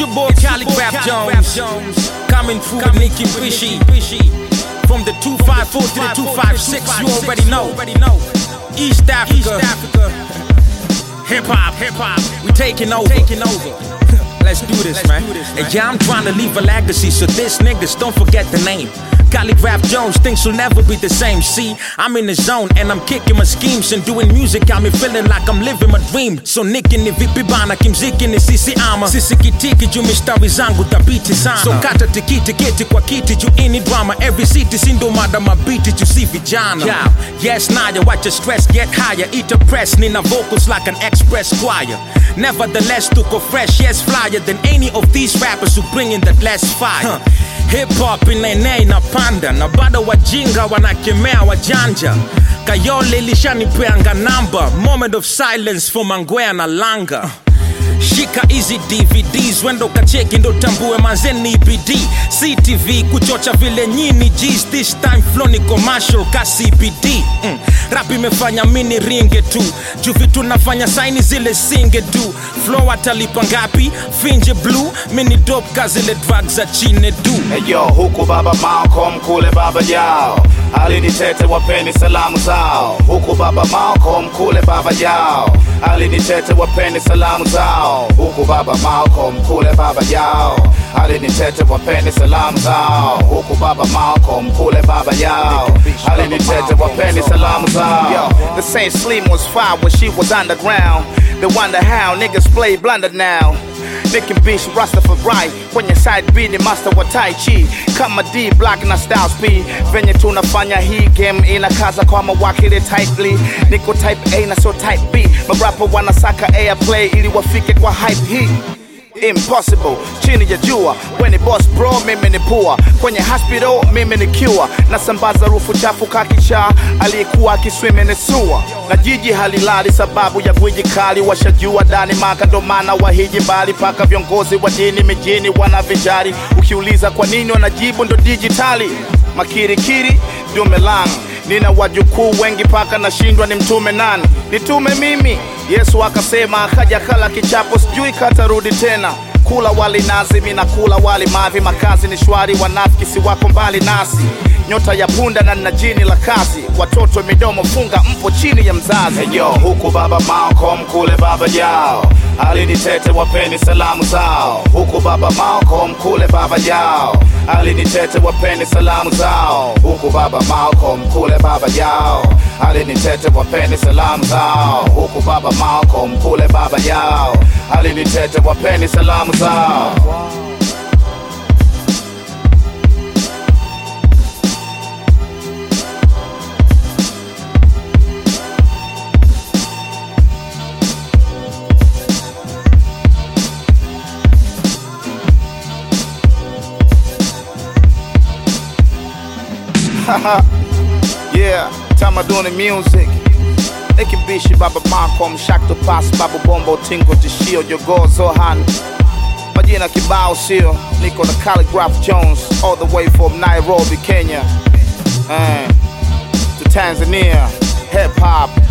your boy Calligraph Jones, coming through with Nicky Bishi. From the 254 to the 256, you already know. East Africa, hip hop, we taking over. Let's do this, man. And yeah, I'm trying to leave a legacy, so this niggas don't forget the name. Calligraph Jones, things will never be the same. See, I'm in the zone and I'm kicking my schemes and doing music. Got me feeling like I'm living my dream. So Nicky ni vipi bana, kimziki ni sisi ama sisi kitiki juu mistari zangu tabiti sana. So kata tikiti keti kwa kiti juu ini drama. Every city sindo mada mabiti juu si vijana. Yeah, yes Naya, watch your stress get higher. Eat a press, nina vocals like an express choir. Nevertheless, tuko fresh, yes flyer than any of these rappers who bring in that less fire. Hip hop inaenea inapanda na bado wajinga wanakemea wajanja. Kayole lishanipeanga namba, moment of silence for Mangwea na Langa. Shika easy DVDs, wendo kacheki ndo tambue manzeni BD. CTV kuchocha vile nyini G's, this time flow ni commercial ka CBD. Rap imefanya mini ringe tu, juu vitu nafanya saini zile singe du. Flow atalipa ngapi, finje blue, mini dope ka zile drugs za chine du. Hey yo, huku baba Malcolm, kule baba yao. Alinitete wapeni salamu zao. Huku baba Malcolm, kule baba yao. Alinitete wapeni salamu zao. Huku baba Malcolm, kule baba yao. Alinitete wapeni salamu zao. Huku baba Malcolm, kule baba yao. Alinitete wapeni salamu zao. Yo, the same Slim was fire when she was underground. They wonder how niggas play blunder now. Nicky Bishi Rastafari kwenye side B ni master wa Tai Chi. Kama D black na styles P. Venye tunafanya hii game inakaza kwa mawakili tightly. Niko type A na so type B. Marapa wanasaka airplay ili wafike kwa hype hii. Impossible, chini ya jua. When boss bro, mimi ni pua. Kwenye hospital, mimi ni cure. Nasambaza rufu chafu kakicha. Aliyekuwa kiswimi ni suwa. Na jiji halilali sababu ya gwiji kali. Washajua dani maka ndo maana wahiji mbali. Paka viongozi wa dini mijini wanavijari. Ukiuliza kwa nini wanajibu ndo digitali. Makirikiri, dume lang. Nina wajukuu wengi paka nashindwa ni mtume nani. Nitume mimi, Yesu akasema akaja kala kichapo sijui katarudi tena. Kula wali nazi, mina kula wali mavi. Makazi ni shwari, wanafiki si wako mbali nasi. Nyota ya punda na nina jini la kazi. Watoto midomo funga mpo chini ya mzazi. Hey yo, huku baba Malcolm, kule baba yao. Alinitete wapeni salamu zao. Huku baba Malcolm, kule baba yao. Alinitete wapeni salamu zao. Huku baba Malcolm, kule baba yao. Alinitete wapeni salamu zao. Huku baba Malcolm, kule baba yao. Alinitete wapeni salamu zao. Yeah, tamaduni music. Nicky Bishi, baba Malcolm, Shak to Pass, Babu Bombo, Tingo, Tishio, Jogo, Zohan. Majina kibao sio, niko na Calligraph Jones, all the way from Nairobi, Kenya. To Tanzania, hip hop.